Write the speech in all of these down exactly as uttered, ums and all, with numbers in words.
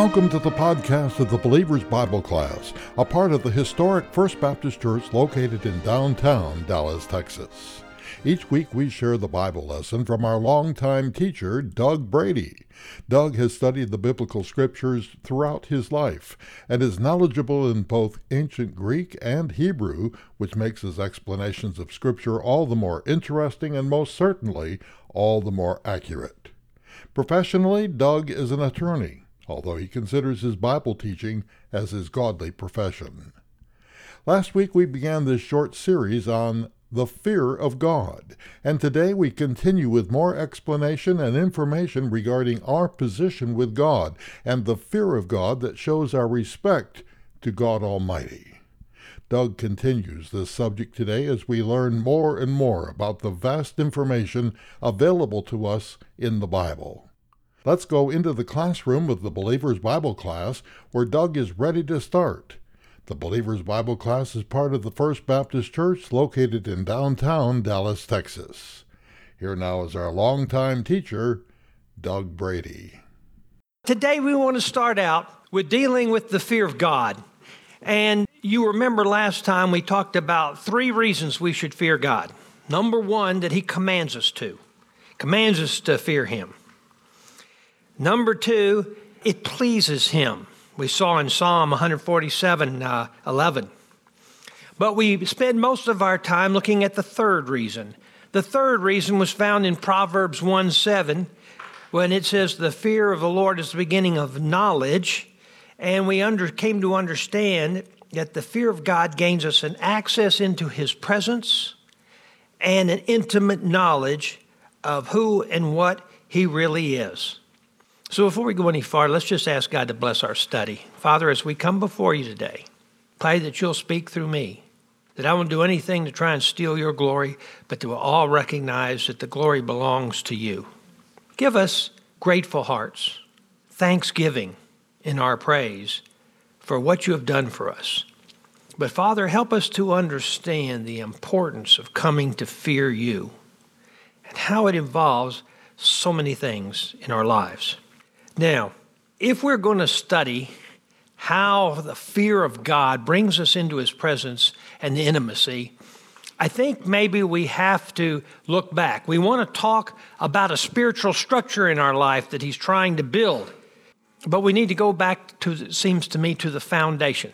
Welcome to the podcast of the Believer's Bible Class, a part of the historic First Baptist Church located in downtown Dallas, Texas. Each week we share the Bible lesson from our longtime teacher, Doug Brady. Doug has studied the biblical scriptures throughout his life and is knowledgeable in both ancient Greek and Hebrew, which makes his explanations of scripture all the more interesting and most certainly all the more accurate. Professionally, Doug is an attorney, although he considers his Bible teaching as his godly profession. Last week we began this short series on the fear of God, and today we continue with more explanation and information regarding our position with God and the fear of God that shows our respect to God Almighty. Doug continues this subject today as we learn more and more about the vast information available to us in the Bible. Let's go into the classroom of the Believer's Bible Class, where Doug is ready to start. The Believer's Bible Class is part of the First Baptist Church located in downtown Dallas, Texas. Here now is our longtime teacher, Doug Brady. Today we want to start out with dealing with the fear of God. And you remember last time we talked about three reasons we should fear God. Number one, that he commands us to. Commands us to fear him. Number two, it pleases him. We saw in Psalm one forty-seven, uh, eleven. But we spend most of our time looking at the third reason. The third reason was found in Proverbs one seven, when it says, the fear of the Lord is the beginning of knowledge. And we under, came to understand that the fear of God gains us an access into his presence and an intimate knowledge of who and what he really is. So before we go any farther, let's just ask God to bless our study. Father, as we come before you today, pray that you'll speak through me, that I won't do anything to try and steal your glory, but that we'll all recognize that the glory belongs to you. Give us grateful hearts, thanksgiving in our praise for what you have done for us. But Father, help us to understand the importance of coming to fear you and how it involves so many things in our lives. Now, if we're going to study how the fear of God brings us into his presence and the intimacy, I think maybe we have to look back. We want to talk about a spiritual structure in our life that he's trying to build. But we need to go back to, it seems to me, to the foundation.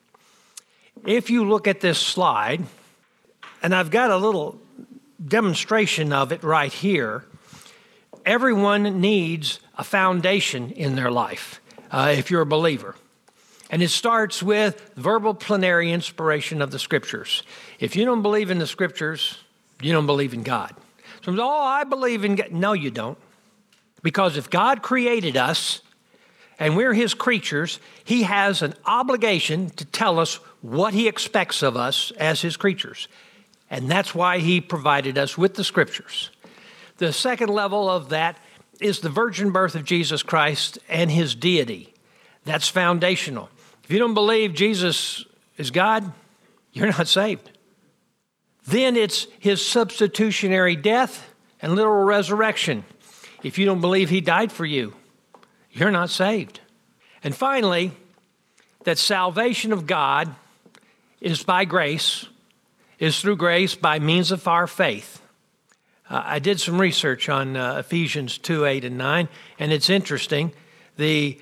If you look at this slide, and I've got a little demonstration of it right here, everyone needs a foundation in their life, uh, if you're a believer. And it starts with verbal plenary inspiration of the Scriptures. If you don't believe in the Scriptures, you don't believe in God. So, oh, I believe in God. No, you don't. Because if God created us and we're his creatures, he has an obligation to tell us what he expects of us as his creatures. And that's why he provided us with the Scriptures. The second level of that is the virgin birth of Jesus Christ and his deity. That's foundational. If you don't believe Jesus is God, you're not saved. Then it's his substitutionary death and literal resurrection. If you don't believe he died for you, you're not saved. And finally, that salvation of God is by grace, is through grace by means of our faith. Uh, I did some research on uh, Ephesians two, eight, and nine, and it's interesting. The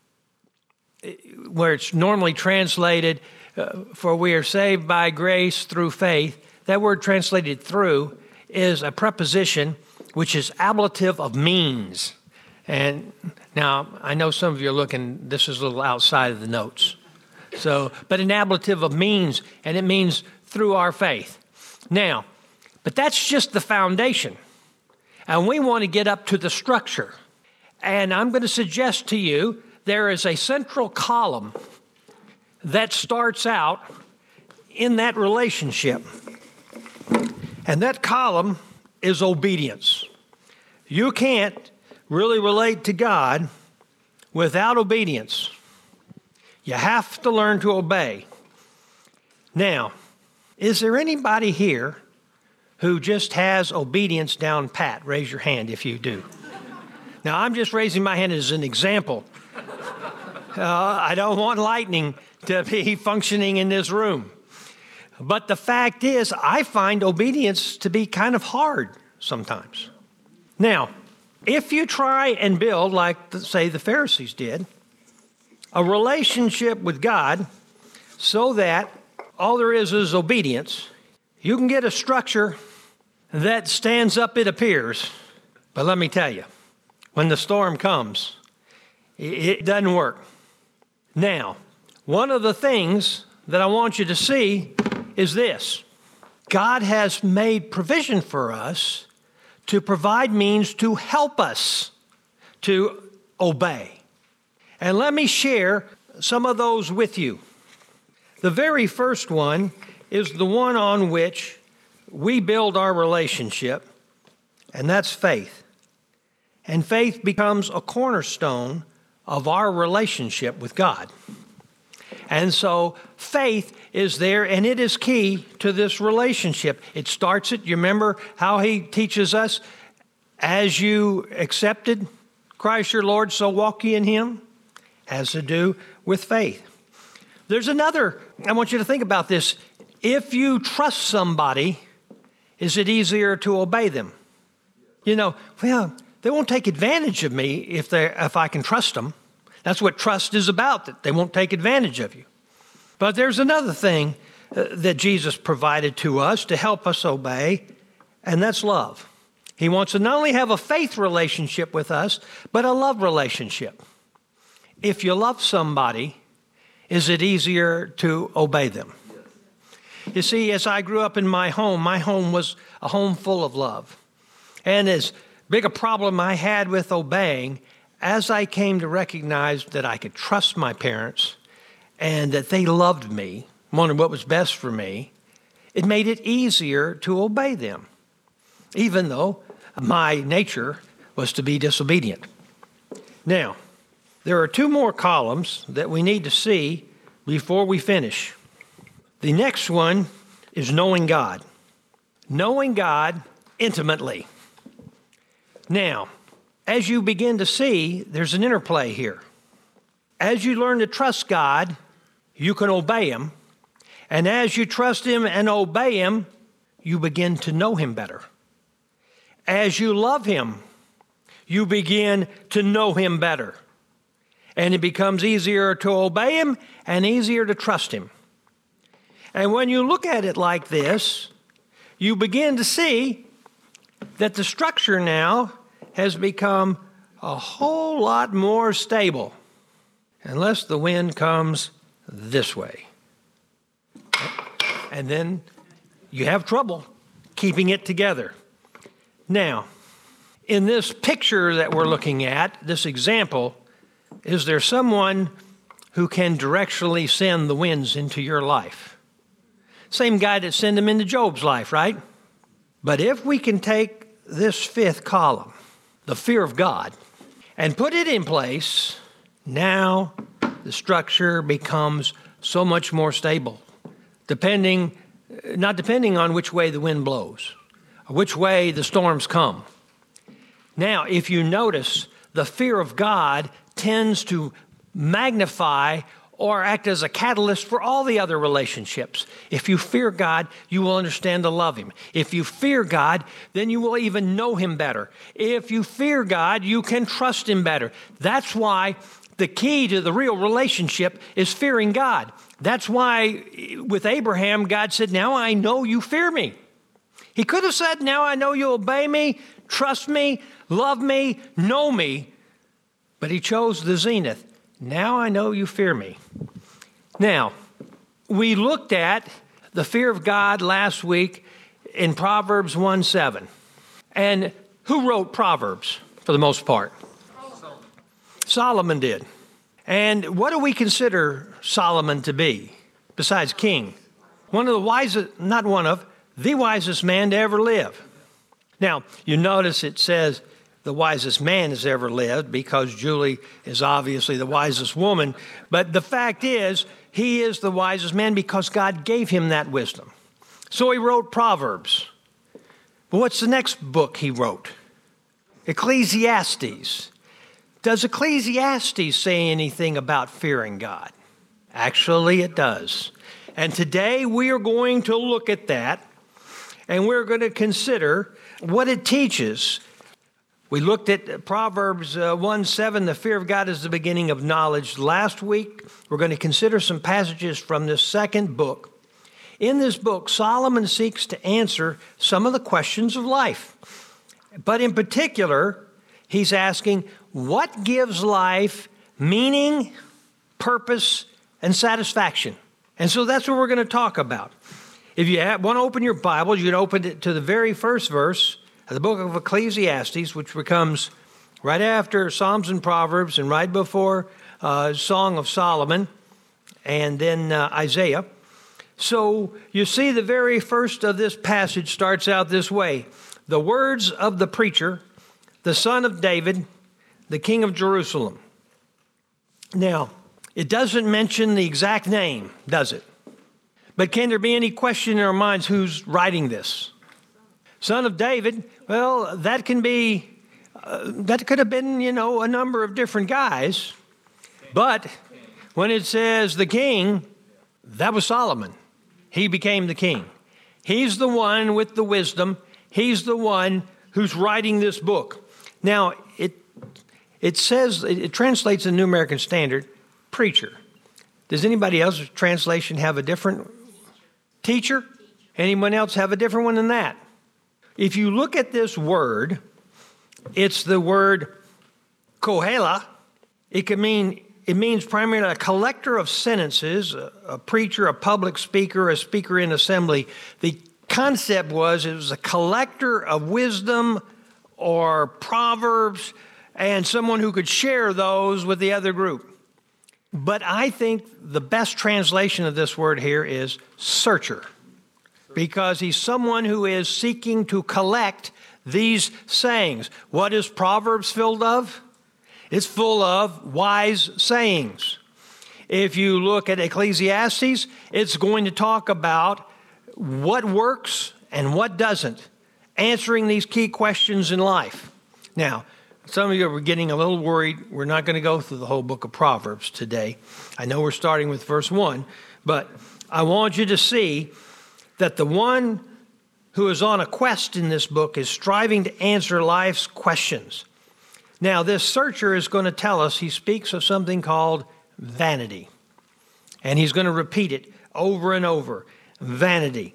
where it's normally translated, uh, for we are saved by grace through faith, that word translated through is a preposition which is ablative of means. And now, I know some of you are looking, this is a little outside of the notes. So, but an ablative of means, and it means through our faith. Now, but that's just the foundation. And we want to get up to the structure. And I'm going to suggest to you there is a central column that starts out in that relationship. And that column is obedience. You can't really relate to God without obedience. You have to learn to obey. Now, is there anybody here who just has obedience down pat? Raise your hand if you do. Now, I'm just raising my hand as an example. Uh, I don't want lightning to be functioning in this room. But the fact is, I find obedience to be kind of hard sometimes. Now, if you try and build, like, say, the Pharisees did, a relationship with God so that all there is is obedience, you can get a structure that stands up, it appears. But let me tell you, when the storm comes, it doesn't work. Now, one of the things that I want you to see is this. God has made provision for us to provide means to help us to obey. And let me share some of those with you. The very first one is the one on which we build our relationship, and that's faith. And faith becomes a cornerstone of our relationship with God. And so faith is there, and it is key to this relationship. It starts it. You remember how he teaches us, as you accepted Christ your Lord, so walk ye in him, has to do with faith. There's another, I want you to think about this. If you trust somebody, is it easier to obey them? You know, well, they won't take advantage of me if they if I can trust them. That's what trust is about, that they won't take advantage of you. But there's another thing uh, that Jesus provided to us to help us obey, and that's love. He wants to not only have a faith relationship with us, but a love relationship. If you love somebody, is it easier to obey them? You see, as I grew up in my home, my home was a home full of love. And as big a problem I had with obeying, as I came to recognize that I could trust my parents and that they loved me, wanted what was best for me, it made it easier to obey them, even though my nature was to be disobedient. Now, there are two more columns that we need to see before we finish. The next one is knowing God. Knowing God intimately. Now, as you begin to see, there's an interplay here. As you learn to trust God, you can obey him. And as you trust him and obey him, you begin to know him better. As you love him, you begin to know him better. And it becomes easier to obey him and easier to trust him. And when you look at it like this, you begin to see that the structure now has become a whole lot more stable, unless the wind comes this way. And then you have trouble keeping it together. Now, in this picture that we're looking at, this example, is there someone who can directionally send the winds into your life? Same guy that sent them into Job's life, right? But if we can take this fifth column, the fear of God, and put it in place, now the structure becomes so much more stable, depending, not depending on which way the wind blows, or which way the storms come. Now, if you notice, the fear of God tends to magnify or act as a catalyst for all the other relationships. If you fear God, you will understand to love him. If you fear God, then you will even know him better. If you fear God, you can trust him better. That's why the key to the real relationship is fearing God. That's why with Abraham, God said, now I know you fear me. He could have said, now I know you obey me, trust me, love me, know me. But he chose the zenith. Now I know you fear me. Now, we looked at the fear of God last week in Proverbs one seven. And who wrote Proverbs for the most part? Solomon. Solomon did. And what do we consider Solomon to be, besides king? One of the wisest, not one of, the wisest man to ever live. Now, you notice it says the wisest man has ever lived, because Julie is obviously the wisest woman. But the fact is, he is the wisest man because God gave him that wisdom. So he wrote Proverbs. But what's the next book he wrote? Ecclesiastes. Does Ecclesiastes say anything about fearing God? Actually, it does. And today we are going to look at that, and we're going to consider what it teaches. We looked at Proverbs uh, one seven, the fear of God is the beginning of knowledge. Last week, we're going to consider some passages from this second book. In this book, Solomon seeks to answer some of the questions of life. But in particular, he's asking, what gives life meaning, purpose, and satisfaction? And so that's what we're going to talk about. If you have, want to open your Bible, you can open it to the very first verse of the book of Ecclesiastes, which becomes right after Psalms and Proverbs and right before uh, Song of Solomon and then uh, Isaiah. So you see the very first of this passage starts out this way. The words of the preacher, the son of David, the king of Jerusalem. Now, it doesn't mention the exact name, does it? But can there be any question in our minds who's writing this? Son of David, well, that can be, uh, that could have been, you know, a number of different guys. But when it says the king, that was Solomon. He became the king. He's the one with the wisdom. He's the one who's writing this book. Now, it it says, it, it translates in the New American Standard, preacher. Does anybody else's translation have a different teacher? Anyone else have a different one than that? If you look at this word, it's the word kohela. It can mean, it means primarily a collector of sentences, a, a preacher, a public speaker, a speaker in assembly. The concept was it was a collector of wisdom or proverbs and someone who could share those with the other group. But I think the best translation of this word here is searcher, because he's someone who is seeking to collect these sayings. What is Proverbs filled of? It's full of wise sayings. If you look at Ecclesiastes, it's going to talk about what works and what doesn't, answering these key questions in life. Now, some of you are getting a little worried. We're not going to go through the whole book of Proverbs today. I know we're starting with verse one, but I want you to see that the one who is on a quest in this book is striving to answer life's questions. Now, this searcher is going to tell us, he speaks of something called vanity. And he's going to repeat it over and over. Vanity.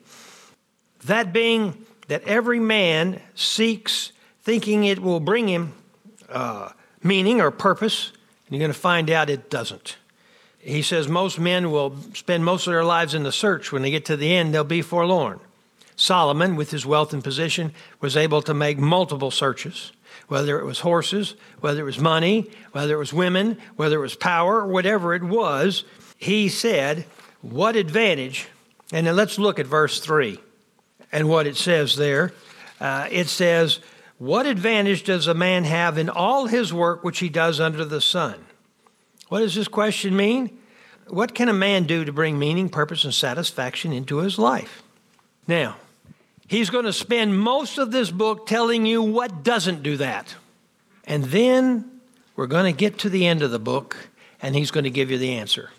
That being that every man seeks thinking it will bring him uh, meaning or purpose, and you're going to find out it doesn't. He says most men will spend most of their lives in the search. When they get to the end, they'll be forlorn. Solomon, with his wealth and position, was able to make multiple searches, whether it was horses, whether it was money, whether it was women, whether it was power, whatever it was. He said, what advantage, and then let's look at verse three and what it says there. Uh, it says, what advantage does a man have in all his work which he does under the sun? What does this question mean? What can a man do to bring meaning, purpose, and satisfaction into his life? Now, he's going to spend most of this book telling you what doesn't do that. And then we're going to get to the end of the book, and he's going to give you the answer.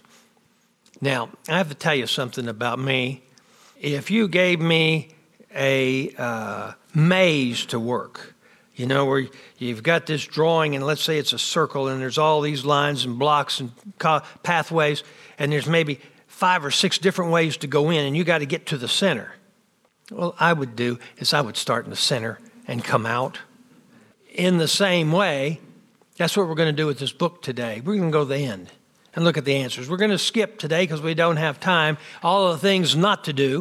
Now, I have to tell you something about me. If you gave me a uh, maze to work, you know, where you've got this drawing, and let's say it's a circle, and there's all these lines and blocks and pathways, and there's maybe five or six different ways to go in, and you got to get to the center. Well, I would do is I would start in the center and come out. In the same way, that's what we're going to do with this book today. We're going to go to the end and look at the answers. We're going to skip today because we don't have time all of the things not to do.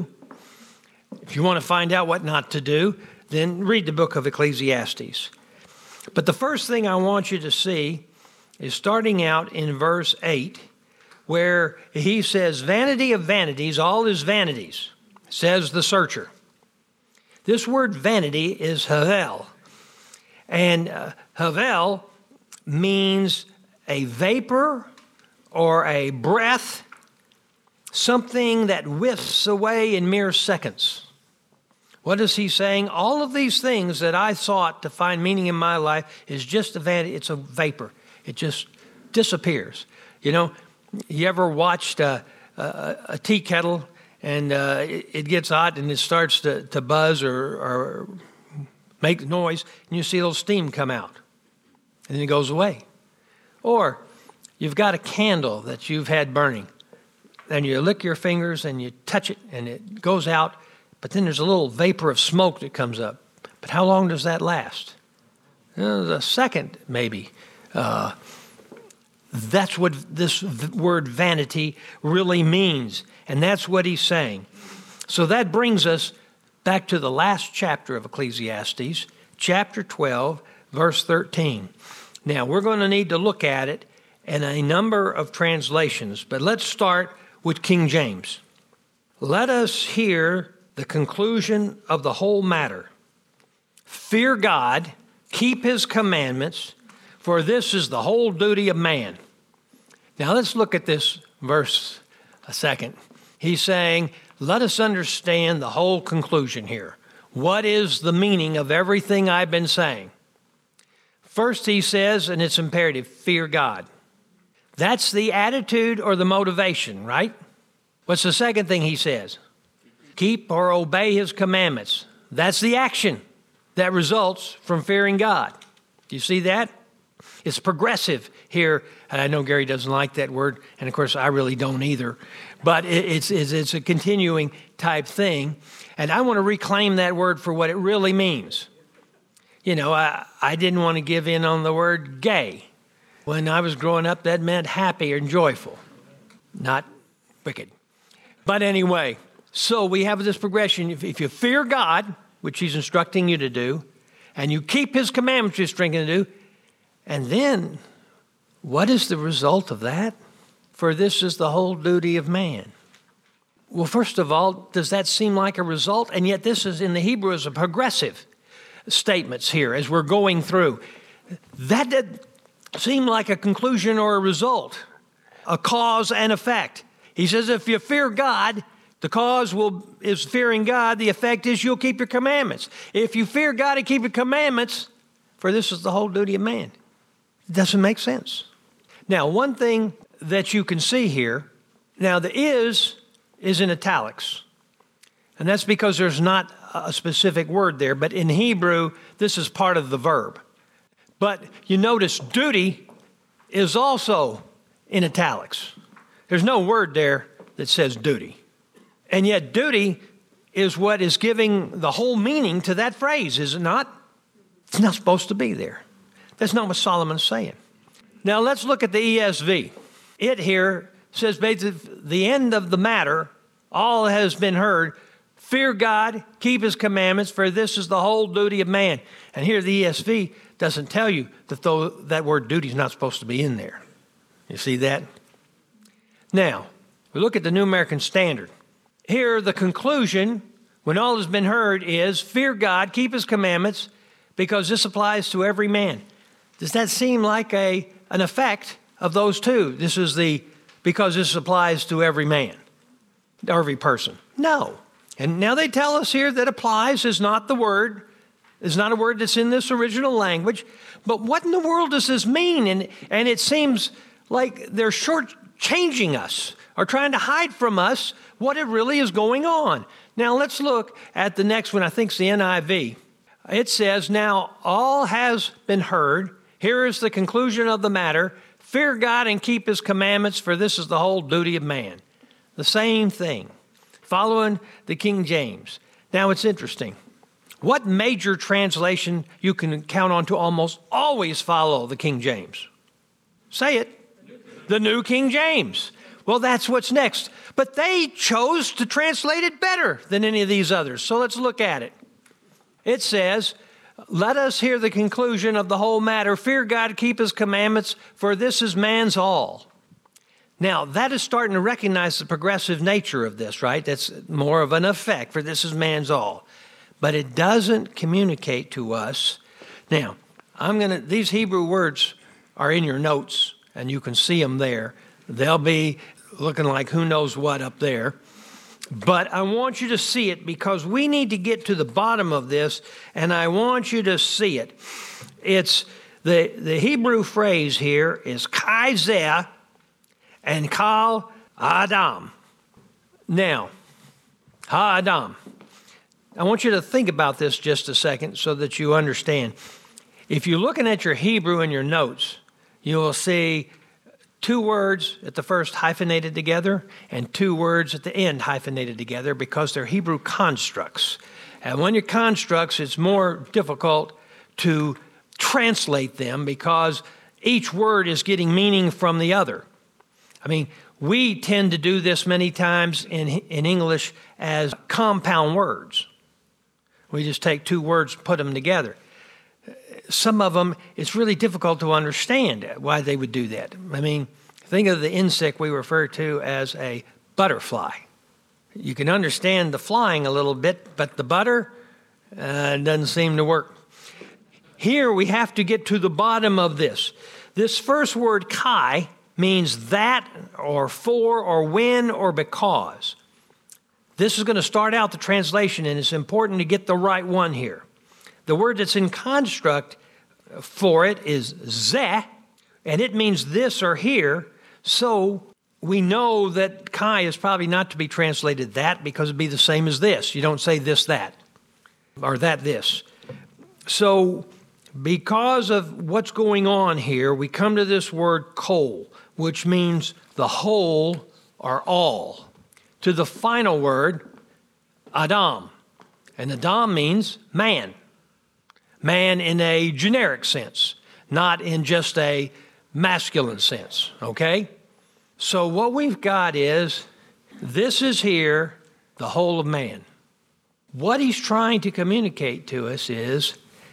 If you want to find out what not to do, then read the book of Ecclesiastes. But the first thing I want you to see is starting out in verse eight, where he says, vanity of vanities, all is vanities, says the searcher. This word vanity is havel. And uh, havel means a vapor or a breath, something that whiffs away in mere seconds. What is he saying? All of these things that I thought to find meaning in my life is just a vanity. It's a vapor. It just disappears. You know, you ever watched a, a, a tea kettle and uh, it, it gets hot and it starts to, to buzz or, or make noise, and you see a little steam come out, and then it goes away. Or you've got a candle that you've had burning, and you lick your fingers and you touch it and it goes out, but then there's a little vapor of smoke that comes up. But how long does that last? Uh, a second, maybe. Uh, that's what this v- word vanity really means, and that's what he's saying. So that brings us back to the last chapter of Ecclesiastes, chapter twelve, verse thirteen. Now, we're going to need to look at it in a number of translations, but let's start with King James. Let us hear the conclusion of the whole matter. Fear God, keep his commandments, for this is the whole duty of man. Now, let's look at this verse a second. He's saying, let us understand the whole conclusion here. What is the meaning of everything I've been saying? First, he says, and it's imperative, fear God. That's the attitude or the motivation, right? What's the second thing he says? Keep or obey his commandments. That's the action that results from fearing God. Do you see that? It's progressive here. And I know Gary doesn't like that word, and of course I really don't either. But it's, it's, it's a continuing type thing. And I want to reclaim that word for what it really means. You know, I, I didn't want to give in on the word gay. When I was growing up, that meant happy or joyful, not wicked. But anyway, so we have this progression. If, if you fear God, which he's instructing you to do, and you keep his commandments he's instructing you to do, and then what is the result of that? For this is the whole duty of man. Well, first of all, does that seem like a result? And yet this is in the Hebrew as a progressive statements here as we're going through. That did seem like a conclusion or a result, a cause and effect. He says if you fear God, the cause will is fearing God. The effect is you'll keep your commandments. If you fear God and keep your commandments, for this is the whole duty of man. It doesn't make sense. Now, one thing that you can see here, now the is is in italics. And that's because there's not a specific word there, but in Hebrew, this is part of the verb. But you notice duty is also in italics. There's no word there that says duty. And yet duty is what is giving the whole meaning to that phrase, is it not? It's not supposed to be there. That's not what Solomon's saying. Now let's look at the E S V. It here says basically the end of the matter, all has been heard. Fear God, keep his commandments, for this is the whole duty of man. And here the E S V doesn't tell you that though that word duty is not supposed to be in there. You see that? Now, we look at the New American Standard. Here the conclusion, when all has been heard, is fear God, keep his commandments, because this applies to every man. Does that seem like a an effect of those two? This is the, because this applies to every man, every person. No. And now they tell us here that applies is not the word, is not a word that's in this original language. But what in the world does this mean? And, and it seems like they're shortchanging us or trying to hide from us what it really is going on. Now let's look at the next one. I think it's the N I V. It says, now all has been heard. Here is the conclusion of the matter. Fear God and keep his commandments, for this is the whole duty of man. The same thing. Following the King James. Now it's interesting. What major translation you can count on to almost always follow the King James? Say it. The New King James. Well, that's what's next. But they chose to translate it better than any of these others. So let's look at it. It says, let us hear the conclusion of the whole matter. Fear God, keep his commandments, for this is man's all. Now, that is starting to recognize the progressive nature of this, right? That's more of an effect, for this is man's all. But it doesn't communicate to us. Now, I'm going to, these Hebrew words are in your notes, and you can see them there. They'll be looking like who knows what up there. But I want you to see it because we need to get to the bottom of this, and I want you to see it. It's The, the Hebrew phrase here is Kai Zeh and Kal Adam. Now, Ha Adam. I want you to think about this just a second so that you understand. If you're looking at your Hebrew in your notes, you will see two words at the first hyphenated together and two words at the end hyphenated together because they're Hebrew constructs. And when you're constructs, it's more difficult to translate them because each word is getting meaning from the other. I mean, we tend to do this many times in, in English as compound words. We just take two words and put them together. Some of them, it's really difficult to understand why they would do that. I mean, think of the insect we refer to as a butterfly. You can understand the flying a little bit, but the butter uh, doesn't seem to work. Here we have to get to the bottom of this. This first word, kai, means that or for or when or because. This is going to start out the translation, and it's important to get the right one here. The word that's in construct for it is zeh, and it means this or here. So we know that kai is probably not to be translated that because it'd be the same as this. You don't say this, that, or that, this. So because of what's going on here, we come to this word kol, which means the whole or all, to the final word, Adam. And Adam means man. Man in a generic sense, not in just a masculine sense, okay? So what we've got is, this is here, the whole of man. What he's trying to communicate to us is,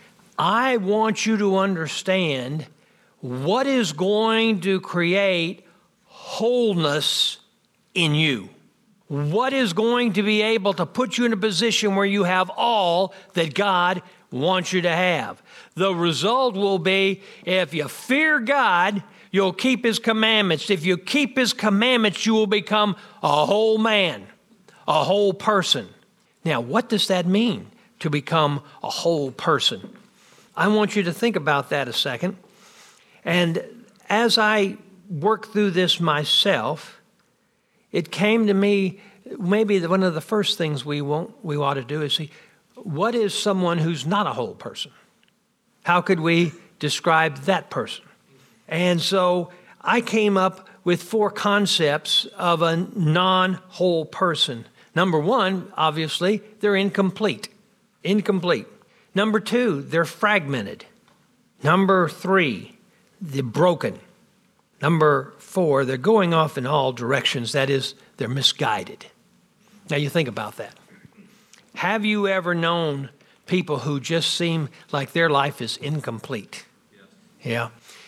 I want you to understand what is going to create wholeness in you. What is going to be able to put you in a position where you have all that God wants you to have. The result will be, if you fear God, you'll keep His commandments. If you keep His commandments, you will become a whole man, a whole person. Now, what does that mean, to become a whole person? I want you to think about that a second. And as I worked through this myself, it came to me, maybe one of the first things we won't, we ought to do is see, what is someone who's not a whole person? How could we describe that person? And so I came up with four concepts of a non-whole person. Number one, obviously, they're incomplete. Incomplete. Number two, they're fragmented. Number three, they're broken. Number four, they're going off in all directions. That is, they're misguided. Now you think about that. Have you ever known people who just seem like their life is incomplete? Yes. Yeah.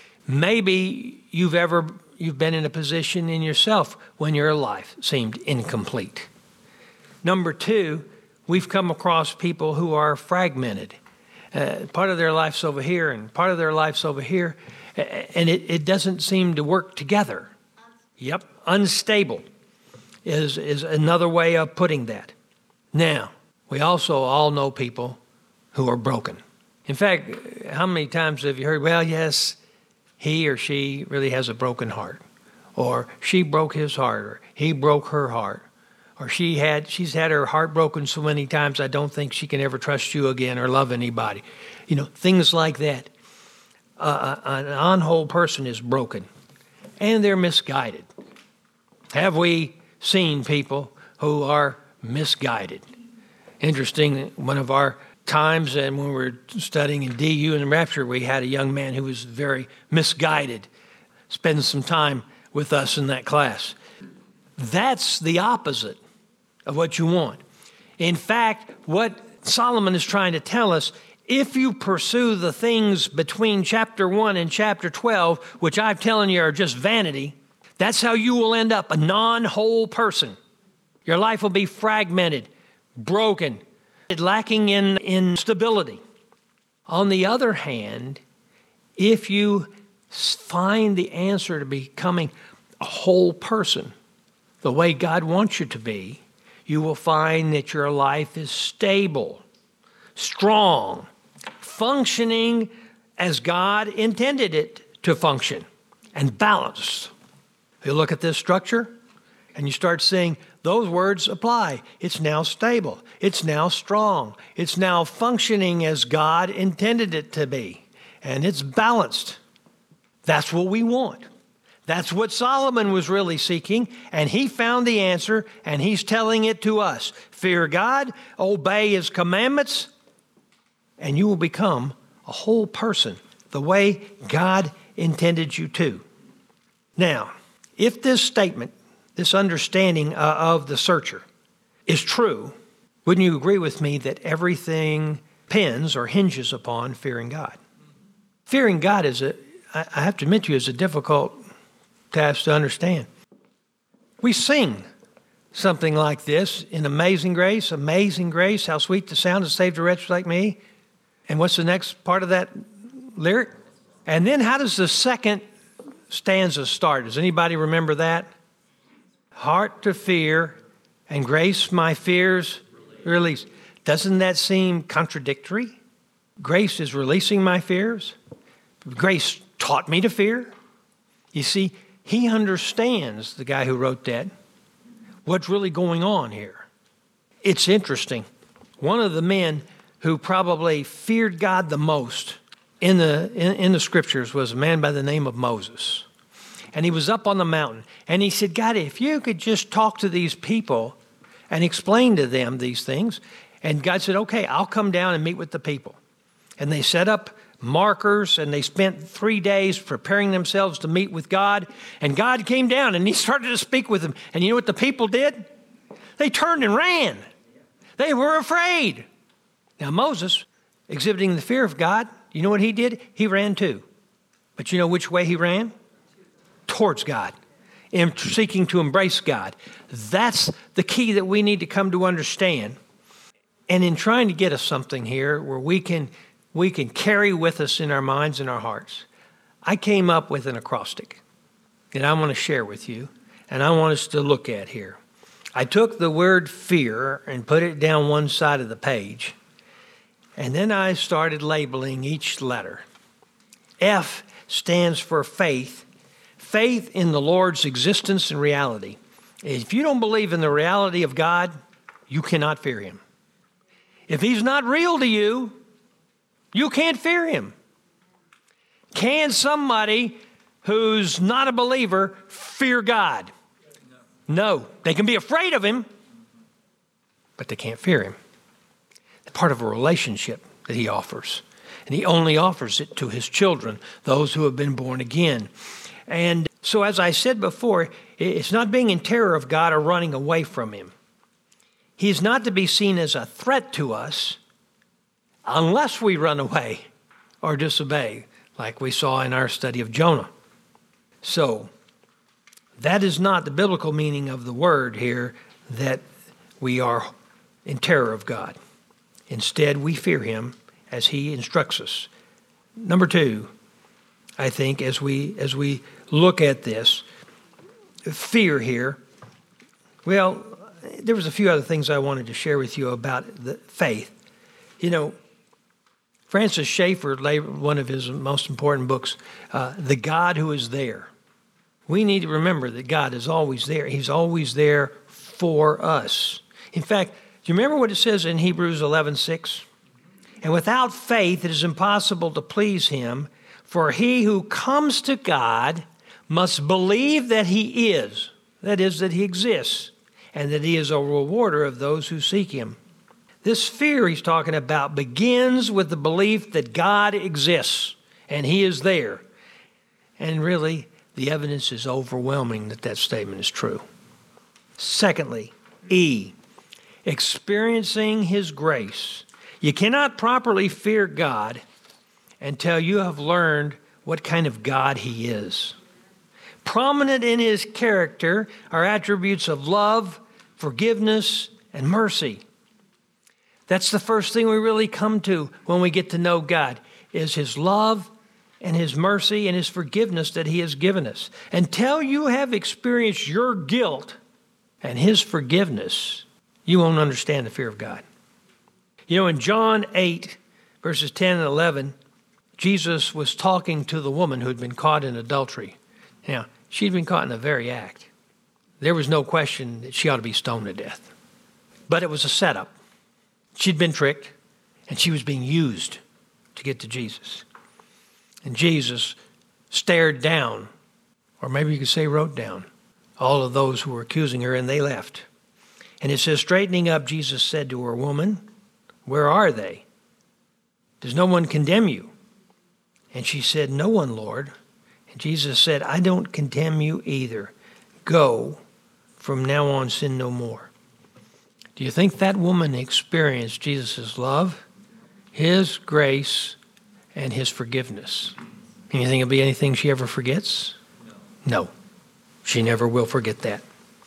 Maybe you've ever you've been in a position in yourself when your life seemed incomplete. Number two, we've come across people who are fragmented. Uh, part of their life's over here and part of their life's over here, and it, it doesn't seem to work together. Yep, unstable is, is another way of putting that. Now, we also all know people who are broken. In fact, how many times have you heard, well, yes, he or she really has a broken heart, or she broke his heart, or he broke her heart, or she had she's had her heart broken so many times I don't think she can ever trust you again or love anybody. You know, things like that. Uh, an unwhole person is broken, and they're misguided. Have we seen people who are misguided? Interesting, one of our times, and when we were studying in D U and Rapture, we had a young man who was very misguided, spend some time with us in that class. That's the opposite of what you want. In fact, what Solomon is trying to tell us, if you pursue the things between chapter one and chapter twelve, which I'm telling you are just vanity, that's how you will end up a non-whole person. Your life will be fragmented, broken, lacking in, in stability. On the other hand, if you find the answer to becoming a whole person, the way God wants you to be, you will find that your life is stable, strong, functioning as God intended it to function and balanced. You look at this structure and you start seeing those words apply. It's now stable. It's now strong. It's now functioning as God intended it to be. And it's balanced. That's what we want. That's what Solomon was really seeking, and he found the answer, and he's telling it to us. Fear God, obey his commandments, and you will become a whole person the way God intended you to. Now, if this statement, this understanding uh, of the searcher is true, wouldn't you agree with me that everything pins or hinges upon fearing God? Fearing God is a, I have to admit to you, is a difficult task to understand. We sing something like this in Amazing Grace, Amazing Grace, how sweet the sound to save a wretch like me. And what's the next part of that lyric? And then how does the second stanza start? Does anybody remember that? Heart to fear and grace my fears release. Doesn't that seem contradictory? Grace is releasing my fears. Grace taught me to fear. You see, he understands, the guy who wrote that, what's really going on here. It's interesting. One of the men who probably feared God the most in the in, in the scriptures was a man by the name of Moses. And he was up on the mountain. And he said, God, if you could just talk to these people and explain to them these things. And God said, okay, I'll come down and meet with the people. And they set up markers, and they spent three days preparing themselves to meet with God. And God came down, and he started to speak with them. And you know what the people did? They turned and ran. They were afraid. Now Moses, exhibiting the fear of God, you know what he did? He ran too. But you know which way he ran? Towards God, in seeking to embrace God. That's the key that we need to come to understand. And in trying to get us something here where we can we can carry with us in our minds and our hearts, I came up with an acrostic that I want to share with you, and I want us to look at here. I took the word fear and put it down one side of the page, and then I started labeling each letter. F stands for faith. Faith in the Lord's existence and reality. If you don't believe in the reality of God, you cannot fear him. If he's not real to you, you can't fear him. Can somebody who's not a believer fear God? No. They can be afraid of him, but they can't fear him. It's part of a relationship that he offers. And he only offers it to his children, those who have been born again. And so, as I said before, it's not being in terror of God or running away from him. He is not to be seen as a threat to us unless we run away or disobey, like we saw in our study of Jonah. So, that is not the biblical meaning of the word here, that we are in terror of God. Instead, we fear him as he instructs us. Number two, I think, as we as we look at this, fear here, well, there was a few other things I wanted to share with you about the faith. You know, Francis Schaeffer, one of his most important books, uh, The God Who Is There. We need to remember that God is always there. He's always there for us. In fact, do you remember what it says in Hebrews eleven six? And without faith, it is impossible to please him, for he who comes to God must believe that he is, that is, that he exists, and that he is a rewarder of those who seek him. This fear he's talking about begins with the belief that God exists and he is there. And really, the evidence is overwhelming that that statement is true. Secondly, E, experiencing his grace. You cannot properly fear God until you have learned what kind of God he is. Prominent in his character are attributes of love, forgiveness, and mercy. That's the first thing we really come to when we get to know God, is his love and his mercy and his forgiveness that he has given us. Until you have experienced your guilt and his forgiveness, you won't understand the fear of God. You know, in John eight, verses ten and eleven, Jesus was talking to the woman who had been caught in adultery. Now, she'd been caught in the very act. There was no question that she ought to be stoned to death. But it was a setup. She'd been tricked, and she was being used to get to Jesus. And Jesus stared down, or maybe you could say wrote down, all of those who were accusing her, and they left. And it says, straightening up, Jesus said to her, "Woman, where are they? Does no one condemn you?" And she said, "No one, Lord." And Jesus said, "I don't condemn you either. Go, from now on sin no more." Do you think that woman experienced Jesus' love, his grace, and his forgiveness? And you think it'll be anything she ever forgets? No. No. She never will forget that.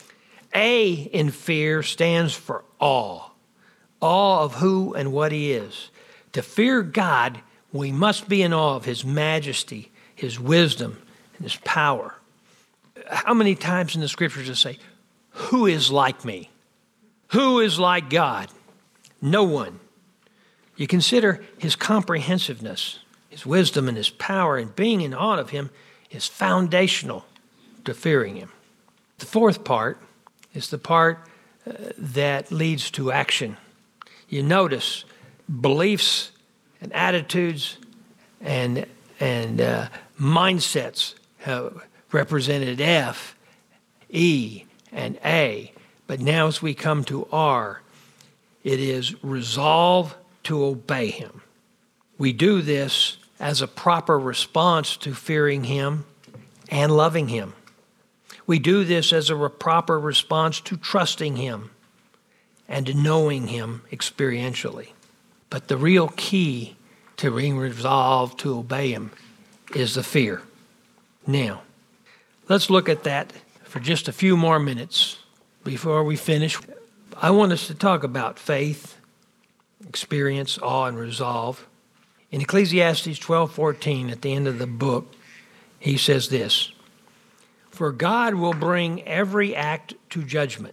A in fear stands for awe. Awe of who and what he is. To fear God, we must be in awe of his majesty, his wisdom, and his power. How many times in the scriptures does it say, who is like me? Who is like God? No one. You consider his comprehensiveness, his wisdom, and his power, and being in awe of him is foundational to fearing him. The fourth part is the part uh, that leads to action. You notice beliefs and attitudes and, and uh, mindsets uh, represented F, E, and A. But now as we come to R, it is resolve to obey him. We do this as a proper response to fearing him and loving him. We do this as a proper response to trusting him and to knowing him experientially. But the real key to being resolved to obey him is the fear. Now, let's look at that for just a few more minutes before we finish. I want us to talk about faith, experience, awe, and resolve. In Ecclesiastes twelve fourteen, at the end of the book, he says this, "For God will bring every act to judgment,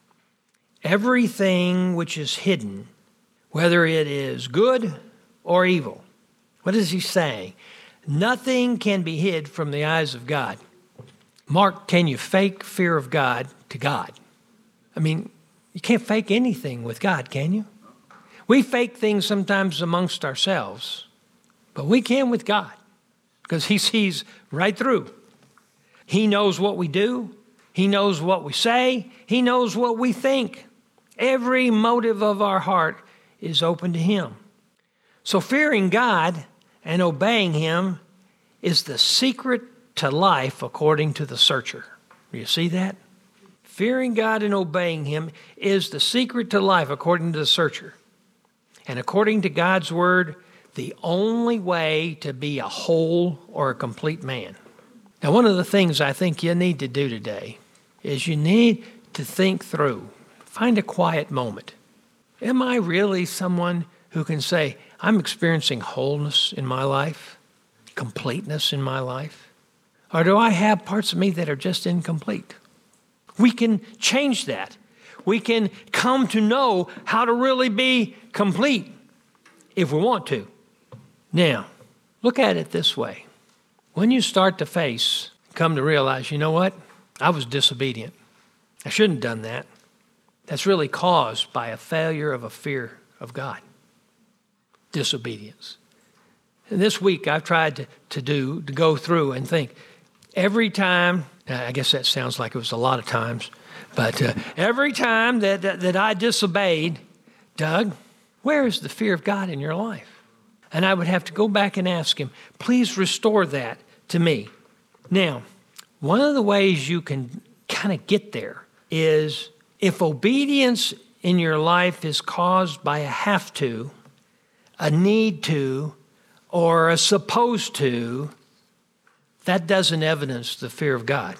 everything which is hidden, whether it is good or evil." What is he saying? Nothing can be hid from the eyes of God. Mark, can you fake fear of God to God? I mean, you can't fake anything with God, can you? We fake things sometimes amongst ourselves, but we can with God because he sees right through. He knows what we do. He knows what we say. He knows what we think. Every motive of our heart is open to him. So fearing God and obeying him is the secret to life according to the searcher. Do you see that? Fearing God and obeying him is the secret to life according to the searcher. And according to God's word, the only way to be a whole or a complete man. Now, one of the things I think you need to do today is you need to think through, find a quiet moment. Am I really someone who can say, I'm experiencing wholeness in my life, completeness in my life? Or do I have parts of me that are just incomplete? We can change that. We can come to know how to really be complete if we want to. Now, look at it this way. When you start to face, come to realize, you know what? I was disobedient. I shouldn't have done that. That's really caused by a failure of a fear of God. Disobedience. And this week I've tried to, to do, to go through and think, every time, I guess that sounds like it was a lot of times, but uh, every time that, that, that I disobeyed, Doug, where is the fear of God in your life? And I would have to go back and ask him, please restore that to me. Now, one of the ways you can kind of get there is if obedience in your life is caused by a have to, a need to, or a supposed to, that doesn't evidence the fear of God.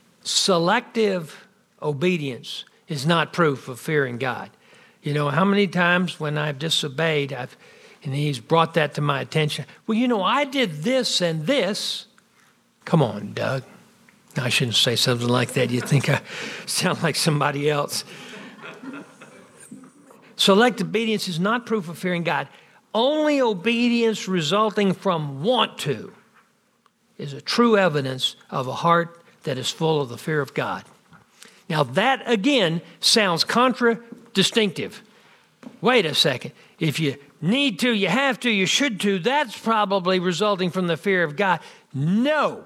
Selective obedience is not proof of fearing God. You know, how many times when I've disobeyed, I've, and he's brought that to my attention. Well, you know, I did this and this. Come on, Doug. I shouldn't say something like that. You think I sound like somebody else. Selective obedience is not proof of fearing God. only obedience resulting from want to is a true evidence of a heart that is full of the fear of God. Now that, again, sounds contradistinct. Wait a second. If you need to, you have to, you should to, that's probably resulting from the fear of God. No.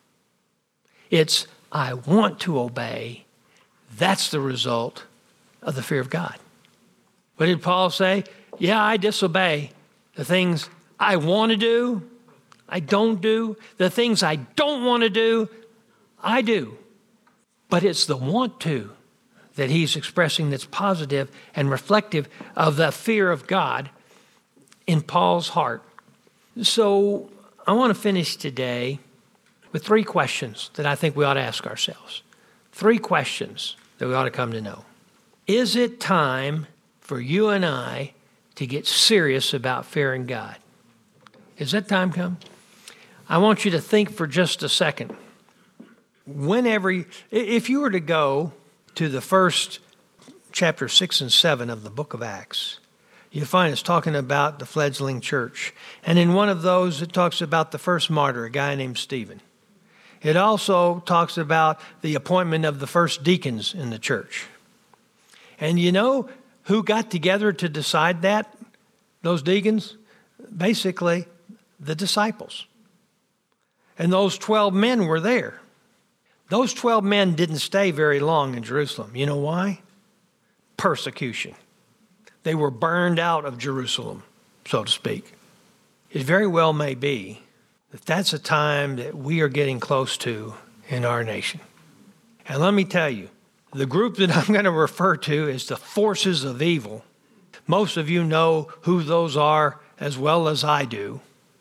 It's, I want to obey. That's the result of the fear of God. What did Paul say? Yeah, I disobey. The things I want to do, I don't do. The things I don't want to do, I do. But it's the want to that he's expressing that's positive and reflective of the fear of God in Paul's heart. So I want to finish today with three questions that I think we ought to ask ourselves. Three questions that we ought to come to know. Is it time for you and I to get serious about fearing God? Is that time come? I want you to think for just a second. Whenever, you, if you were to go to the first chapter six and seven of the book of Acts, you find it's talking about the fledgling church. And in one of those, it talks about the first martyr, a guy named Stephen. It also talks about the appointment of the first deacons in the church. And you know who got together to decide that? Those deacons? Basically, the disciples. And those twelve men were there. Those twelve men didn't stay very long in Jerusalem. You know why? Persecution. They were burned out of Jerusalem, so to speak. It very well may be that that's a time that we are getting close to in our nation. And let me tell you, the group that I'm going to refer to is the forces of evil. Most of you know who those are as well as I do.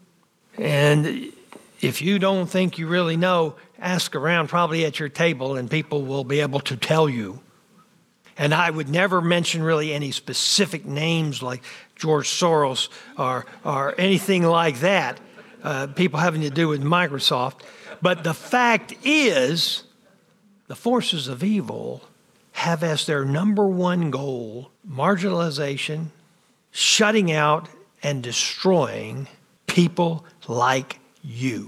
And if you don't think you really know, ask around probably at your table and people will be able to tell you. And I would never mention really any specific names like George Soros or, or anything like that, uh, people having to do with Microsoft. But the fact is, the forces of evil have as their number one goal marginalization, shutting out, and destroying people like you.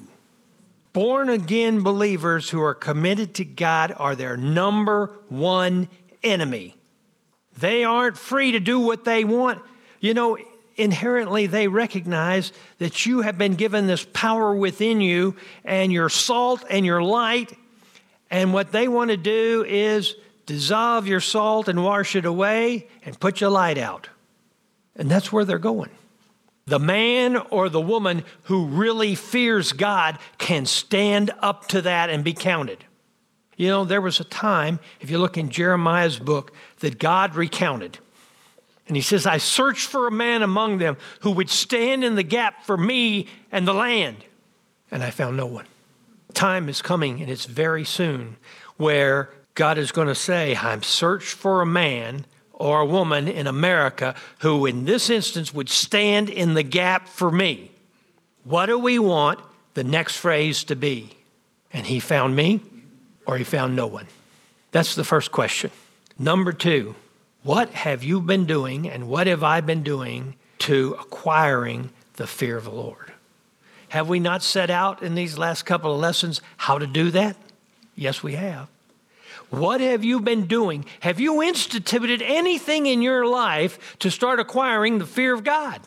Born-again believers who are committed to God are their number one enemy. They aren't free to do what they want. You know, inherently they recognize that you have been given this power within you and your salt and your light. And what they want to do is dissolve your salt and wash it away and put your light out. And that's where they're going. The man or the woman who really fears God can stand up to that and be counted. You know, there was a time, if you look in Jeremiah's book, that God recounted. And he says, I searched for a man among them who would stand in the gap for me and the land. And I found no one. Time is coming, and it's very soon, where God is going to say, I'm searched for a man or a woman in America who in this instance would stand in the gap for me. What do we want the next phrase to be? And he found me, or he found no one? That's the first question. Number two, what have you been doing and what have I been doing to acquiring the fear of the Lord? Have we not set out in these last couple of lessons how to do that? Yes, we have. What have you been doing? Have you instituted anything in your life to start acquiring the fear of God?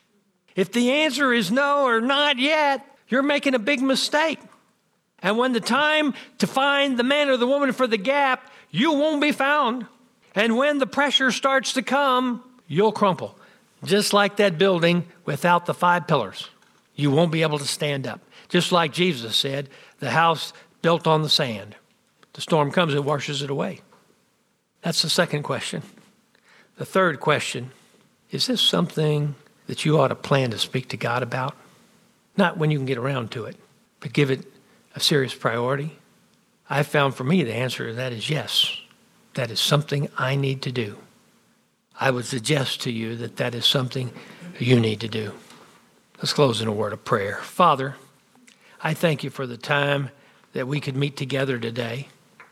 If the answer is no or not yet, you're making a big mistake. And when the time to find the man or the woman for the gap, you won't be found. And when the pressure starts to come, you'll crumple. Just like that building without the five pillars. You won't be able to stand up. Just like Jesus said, the house built on the sand. The storm comes, it washes it away. That's the second question. The third question, is this something that you ought to plan to speak to God about? Not when you can get around to it, but give it a serious priority. I found for me the answer to that is yes. That is something I need to do. I would suggest to you that that is something you need to do. Let's close in a word of prayer. Father, I thank you for the time that we could meet together today.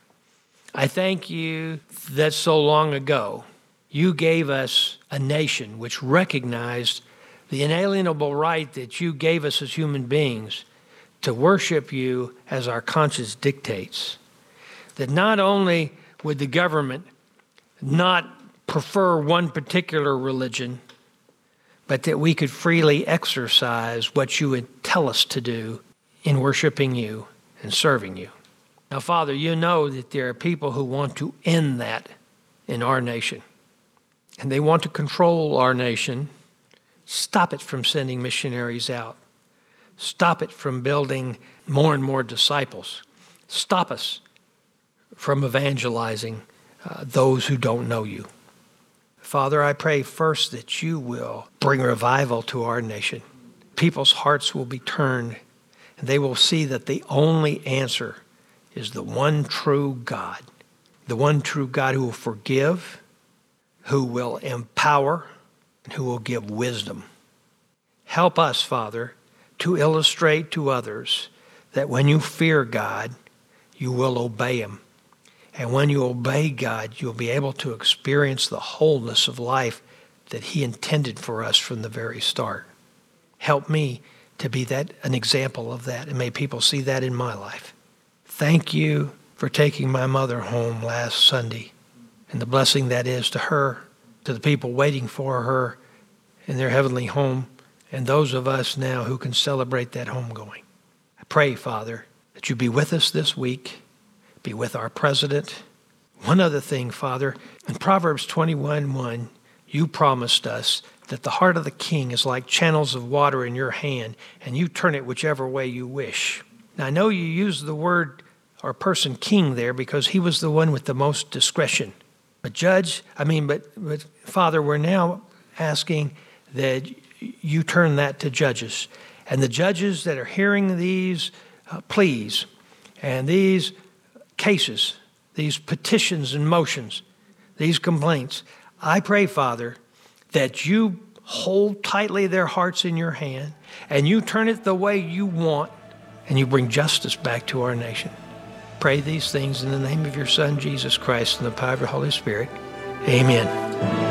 I thank you that so long ago you gave us a nation which recognized the inalienable right that you gave us as human beings to worship you as our conscience dictates. That not only would the government not prefer one particular religion, but that we could freely exercise what you would tell us to do in worshiping you and serving you. Now, Father, you know that there are people who want to end that in our nation. And they want to control our nation, stop it from sending missionaries out, stop it from building more and more disciples, stop us from evangelizing uh, those who don't know you. Father, I pray first that you will bring revival to our nation. People's hearts will be turned, and they will see that the only answer is the one true God, the one true God who will forgive, who will empower, and who will give wisdom. Help us, Father, to illustrate to others that when you fear God, you will obey him. And when you obey God, you'll be able to experience the wholeness of life that he intended for us from the very start. Help me to be that an example of that, and may people see that in my life. Thank you for taking my mother home last Sunday, and the blessing that is to her, to the people waiting for her in their heavenly home, and those of us now who can celebrate that homegoing. I pray, Father, that you be with us this week, be with our president. One other thing, Father, in Proverbs twenty-one one, you promised us that the heart of the king is like channels of water in your hand, and you turn it whichever way you wish. Now, I know you use the word or person king there because he was the one with the most discretion. But judge, I mean, but, but Father, we're now asking that you turn that to judges. And the judges that are hearing these uh, pleas and these cases, these petitions and motions, these complaints, I pray, Father, that you hold tightly their hearts in your hand and you turn it the way you want and you bring justice back to our nation. Pray these things in the name of your Son, Jesus Christ, and the power of your Holy Spirit. Amen.